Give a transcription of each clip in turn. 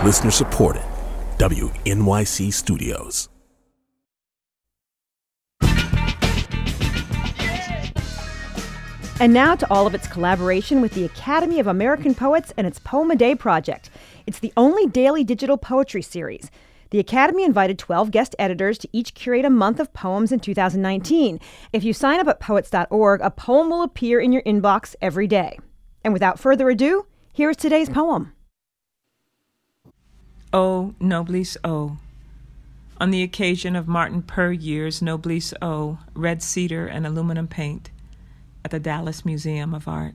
Listener supported. WNYC Studios. And now to all of its collaboration with the Academy of American Poets and its Poem a Day project. It's the only daily digital poetry series. The Academy invited 12 guest editors to each curate a month of poems in 2019. If you sign up at poets.org, a poem will appear in your inbox every day. And without further ado, here is today's poem. O Noblesse O. On the occasion of Martin Puryear's Noblesse O, red cedar and aluminum paint at the Dallas Museum of Art.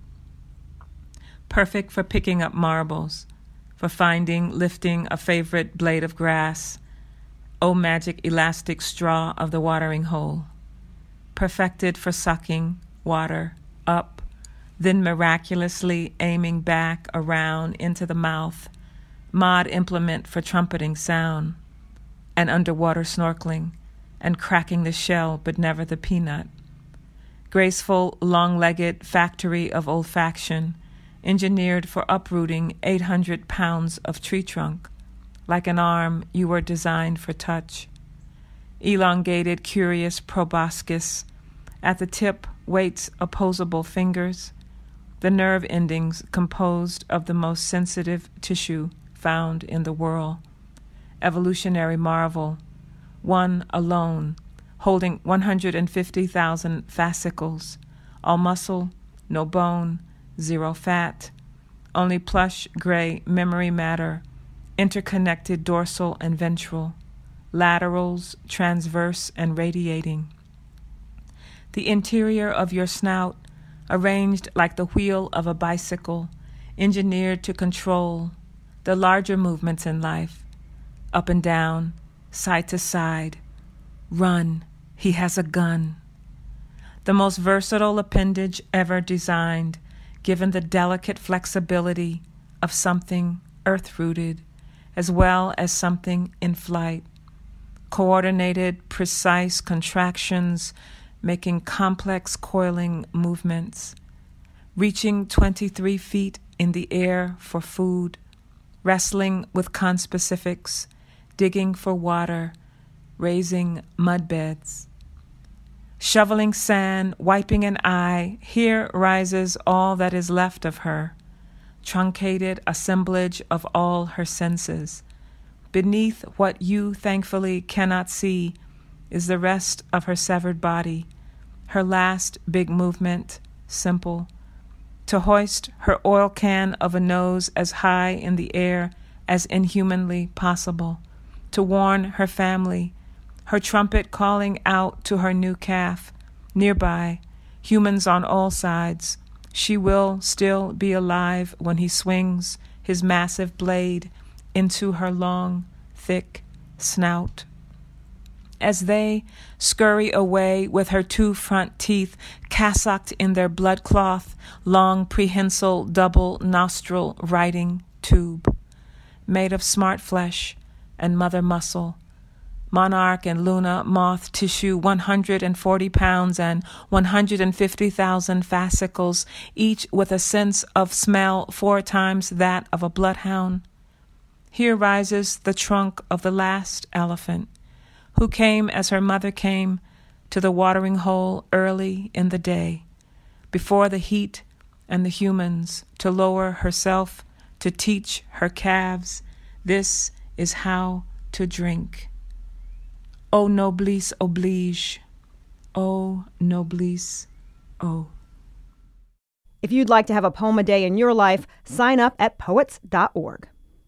Perfect for picking up marbles, for finding, lifting a favorite blade of grass, O magic elastic straw of the watering hole. Perfected for sucking water up, then miraculously aiming back around into the mouth, mod implement for trumpeting sound, and underwater snorkeling, and cracking the shell but never the peanut. Graceful, long-legged factory of olfaction, engineered for uprooting 800 pounds of tree trunk. Like an arm, you were designed for touch. Elongated, curious proboscis. At the tip, waits opposable fingers. The nerve endings composed of the most sensitive tissue found in the world. Evolutionary marvel. One alone, holding 150,000 fascicles. All muscle, no bone, zero fat. Only plush gray memory matter, interconnected dorsal and ventral. Laterals, transverse and radiating. The interior of your snout, arranged like the wheel of a bicycle, engineered to control the larger movements in life, up and down, side to side. Run, he has a gun. The most versatile appendage ever designed, given the delicate flexibility of something earth-rooted, as well as something in flight. Coordinated, precise contractions, making complex coiling movements. Reaching 23 feet in the air for food, wrestling with conspecifics, digging for water, raising mud beds. Shoveling sand, wiping an eye, here rises all that is left of her, truncated assemblage of all her senses. Beneath what you thankfully cannot see is the rest of her severed body, her last big movement, simple, to hoist her oil can of a nose as high in the air as inhumanly possible, to warn her family, her trumpet calling out to her new calf, nearby, humans on all sides. She will still be alive when he swings his massive blade into her long, thick snout. As they scurry away with her two front teeth cassocked in their bloodcloth, long prehensile double nostril writing tube, made of smart flesh and mother muscle, monarch and Luna moth tissue, 140 pounds and 150,000 fascicles, each with a sense of smell 4 times that of a bloodhound. Here rises the trunk of the last elephant, who came as her mother came to the watering hole early in the day, before the heat and the humans, to lower herself, to teach her calves, this is how to drink. O noblesse oblige, O noblesse O. If you'd like to have a poem a day in your life, sign up at poets.org.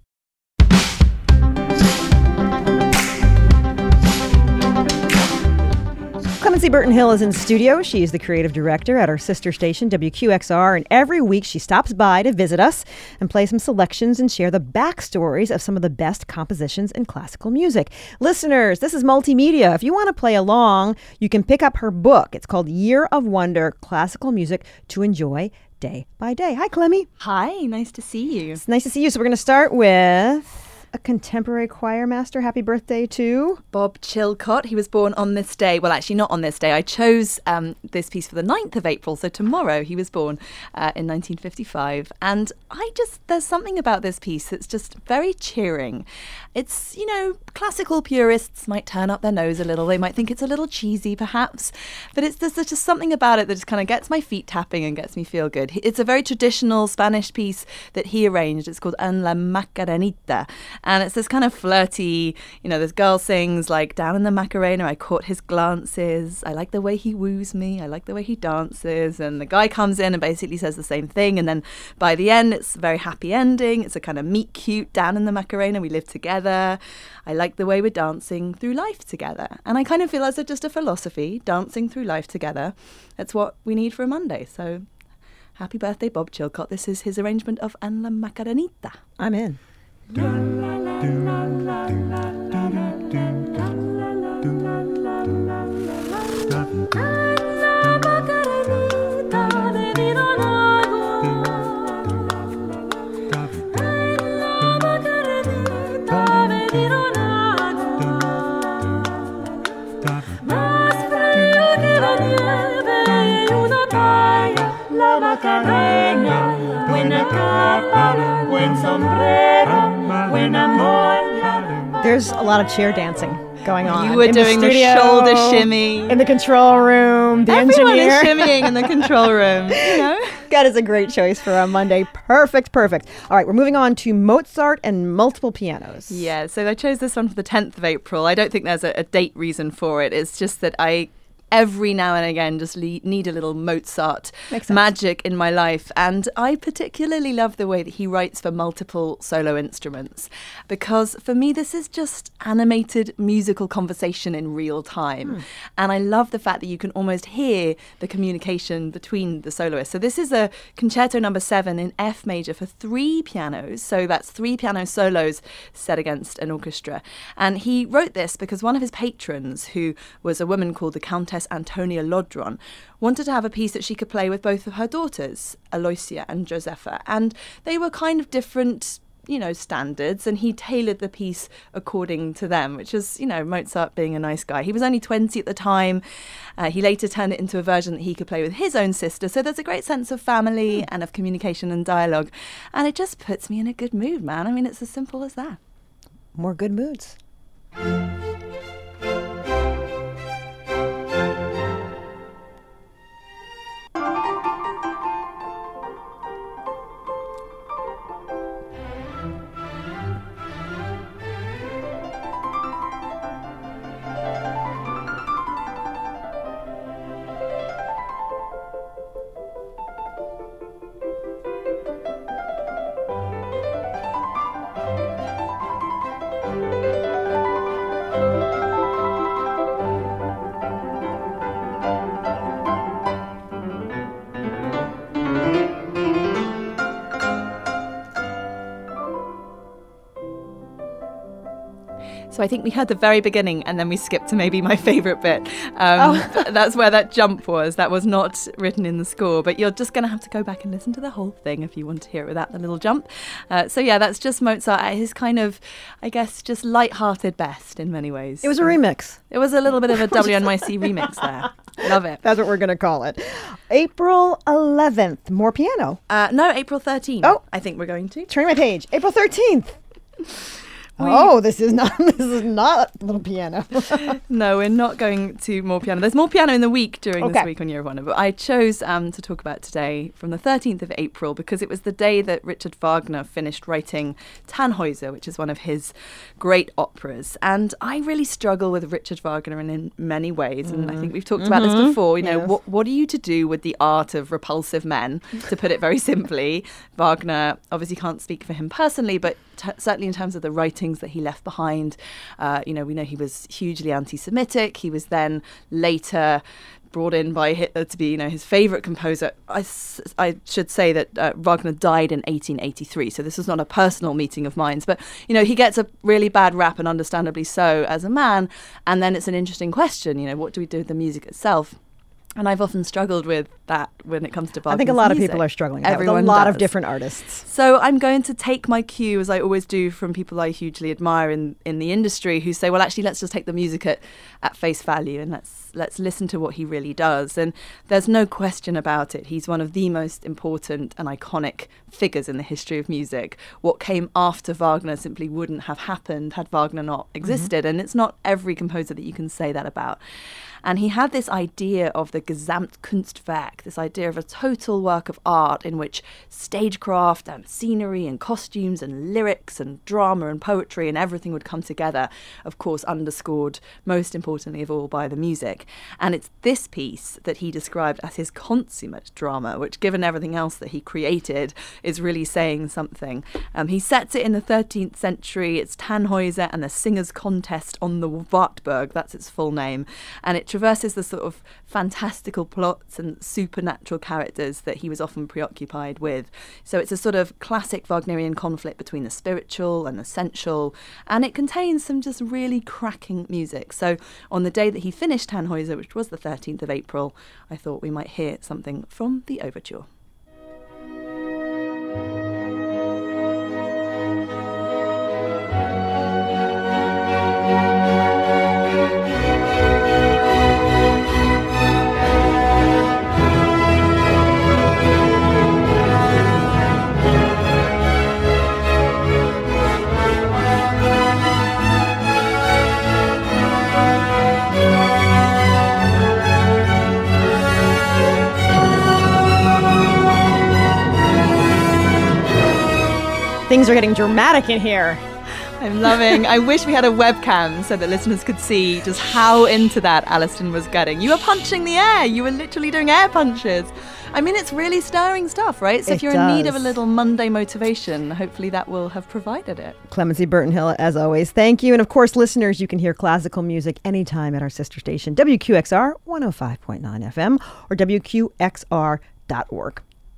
Clemency Burton Hill is in studio. She is the creative director at our sister station, WQXR, and every week she stops by to visit us and play some selections and share the backstories of some of the best compositions in classical music. Listeners, this is multimedia. If you want to play along, you can pick up her book. It's called Year of Wonder, Classical Music to Enjoy Day by Day. Hi, Clemmy. Hi, nice to see you. It's nice to see you. So we're going to start with a contemporary choir master. Happy birthday to Bob Chilcott. He was born on this day. Well, actually not on this day. I chose this piece for the 9th of April. So tomorrow he was born in 1955. And there's something about this piece that's just very cheering. It's, classical purists might turn up their nose a little. They might think it's a little cheesy perhaps. But there's just something about it that just kind of gets my feet tapping and gets me feel good. It's a very traditional Spanish piece that he arranged. It's called En la Macarenita. And it's this kind of flirty, this girl sings like, down in the Macarena, I caught his glances. I like the way he woos me. I like the way he dances. And the guy comes in and basically says the same thing. And then by the end, it's a very happy ending. It's a kind of meet cute, down in the Macarena, we live together. I like the way we're dancing through life together. And I kind of feel as just a philosophy, dancing through life together. That's what we need for a Monday. So happy birthday, Bob Chilcott. This is his arrangement of En la Macarenita. I'm in. There's a lot of chair dancing going on. You were doing the shoulder shimmy. In the control room, the Everyone engineer. is shimmying in the control room, That is a great choice for a Monday. Perfect. All right, we're moving on to Mozart and multiple pianos. Yeah, so I chose this one for the 10th of April. I don't think there's a date reason for it. It's just that I every now and again just need a little Mozart magic in my life. And I particularly love the way that he writes for multiple solo instruments, because for me this is just animated musical conversation in real time. And I love the fact that you can almost hear the communication between the soloists. So this is a concerto number 7 in F major for 3 pianos. So that's 3 piano solos set against an orchestra. And he wrote this because one of his patrons, who was a woman called the Countess Antonia Lodron, wanted to have a piece that she could play with both of her daughters, Aloysia and Josepha. And they were kind of different, standards, and he tailored the piece according to them, which is, Mozart being a nice guy. He was only 20 at the time. He later turned it into a version that he could play with his own sister. So there's a great sense of family and of communication and dialogue. And it just puts me in a good mood, man. I mean, it's as simple as that. More good moods. So I think we heard the very beginning and then we skipped to maybe my favourite bit. That's where that jump was. That was not written in the score, but you're just going to have to go back and listen to the whole thing if you want to hear it without the little jump. So yeah, that's just Mozart at his kind of, I guess, just light-hearted best in many ways. It was a remix. It was a little bit of a WNYC remix there. Love it. That's what we're going to call it. April 11th, more piano. No, April 13th. Oh. I think we're going to. Turning my page. April 13th. This is not little piano. No, we're not going to more piano. There's more piano in the week during this week on Year of Wonder, but I chose to talk about today from the 13th of April because it was the day that Richard Wagner finished writing Tannhäuser, which is one of his great operas. And I really struggle with Richard Wagner in many ways, and I think we've talked about this before. What are you to do with the art of repulsive men, to put it very simply? Wagner obviously can't speak for him personally, but certainly in terms of the writings that he left behind, we know he was hugely anti-Semitic. He was then later brought in by Hitler to be, his favourite composer. I should say that Wagner died in 1883, so this was not a personal meeting of minds. But, he gets a really bad rap, and understandably so, as a man. And then it's an interesting question, what do we do with the music itself? And I've often struggled with that when it comes to Wagner's I think a lot of music. people are struggling with that, with Everyone a lot does. of different artists. So I'm going to take my cue, as I always do, from people I hugely admire in the industry who say, well, actually, let's just take the music at face value and let's listen to what he really does. And there's no question about it. He's one of the most important and iconic figures in the history of music. What came after Wagner simply wouldn't have happened had Wagner not existed. And it's not every composer that you can say that about. And he had this idea of the Gesamtkunstwerk, this idea of a total work of art in which stagecraft and scenery and costumes and lyrics and drama and poetry and everything would come together, of course, underscored most importantly of all by the music. And it's this piece that he described as his consummate drama, which, given everything else that he created, is really saying something. He sets it in the 13th century. It's Tannhäuser and the Singers' Contest on the Wartburg, that's its full name. And it traverses the sort of fantastical plots and supernatural characters that he was often preoccupied with. So it's a sort of classic Wagnerian conflict between the spiritual and the sensual, and it contains some just really cracking music. So on the day that he finished Tannhäuser, which was the 13th of April, I thought we might hear something from the overture. Things are getting dramatic in here. I'm loving. I wish we had a webcam so that listeners could see just how into that Alison was getting. You were punching the air. You were literally doing air punches. I mean, it's really stirring stuff, right? So if you're in need of a little Monday motivation, hopefully that will have provided it. Clemency Burton-Hill, as always, thank you. And of course, listeners, you can hear classical music anytime at our sister station, WQXR 105.9 FM or WQXR.org.